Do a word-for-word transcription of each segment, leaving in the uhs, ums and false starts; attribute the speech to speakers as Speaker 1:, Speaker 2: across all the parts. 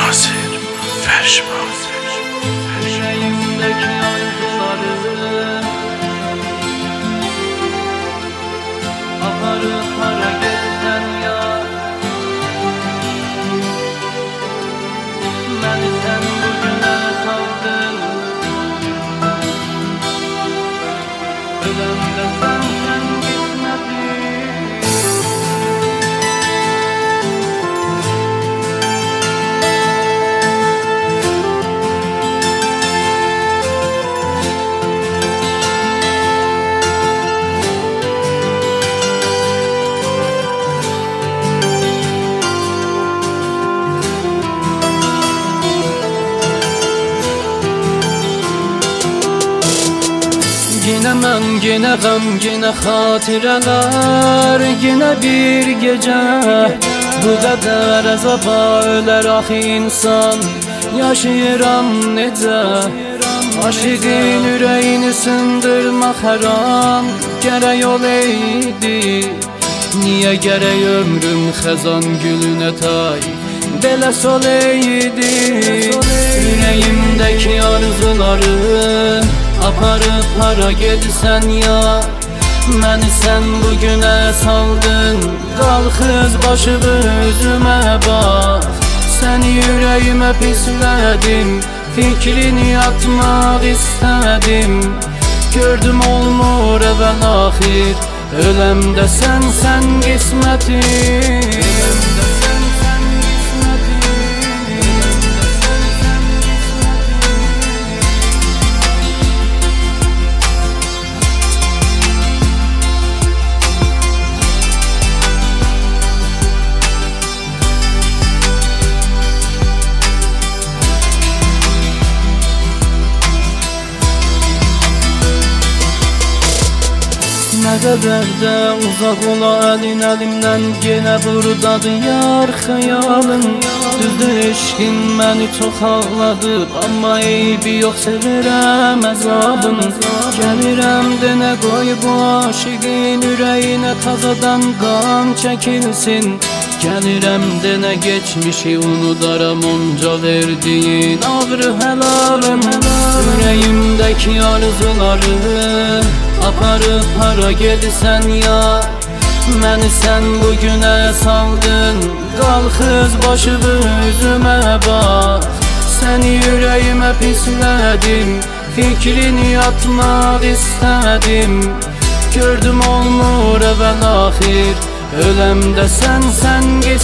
Speaker 1: Nasir Fərşbaz.
Speaker 2: Yüreğimdeki arzuları aparıp para gezsen ya. Beni sen bugüne saldın, ölemde sen sen gitmedin. Yine mən, yine qəm, yine xatirələr, yine bir gecə. Bu qədər əzaba ölər axı insan, yaşayıram necə? Aşiqin ürəyini sındırmaq haram, gərək olaydı. Niyə gərək ömrüm xəzan gülünə tay, belə solaydı? Ürəyimdəki arzuları aparıp para gedsən ya. Məni sən bugünə saldın, qalxız başımı üzümə bax. Səni ürəyimə pislədim, fikrini atmaq istədim. Gördüm olmur əvvəl axir, öləmdə sən sən qismətim. Nə qədər də uzaq ola əlin əlimdən, yenə burdadır yar xəyalın. Düzdür eşqin məni çox ağladıb, amma eybi yox sevirəm əzabın. Gəlirəm denə qoy bu aşiqin ürəyinə tazadan qan çəkilsin. Gəlirəm denə geçmişi unudaram onca verdiyin ağrı həlalın. Ürəyimdəki arzuları aparıp para gedsən ya. Məni sən bugünə saldın, qalxız başımı üzümə bax. Səni ürəyimə pislədim, fikrini atmaq istədim. Gördüm olmur əvvəl axir, öləmdə sən sən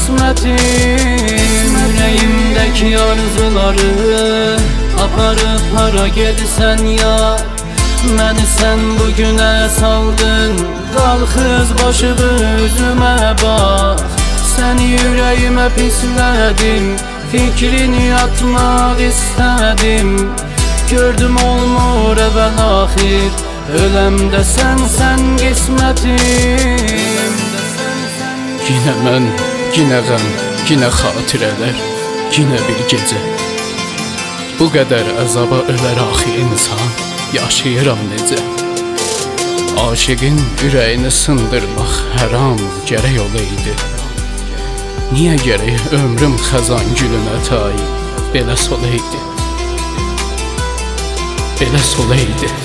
Speaker 2: qismətim. Ürəyimdəki arzuları aparıp para gedsən ya. Məni sən bugünə saldın, qalxız başımı üzümə bax. Səni ürəyimə pislədim, fikrini atmaq istədim. Gördüm olmur əvvəl axir, öləmdə sən sən qismətim.
Speaker 1: Yine mən, yine qəm, yine xatirələr, yine bir gecə. Bu qədər əzaba ölər axı insan, yaşayıram necə? Aşiqin ürəyini sındırmaq haram gərək olaydı. Niyə gərək ömrüm xəzan gülünə tay, belə solaydı, belə solaydı.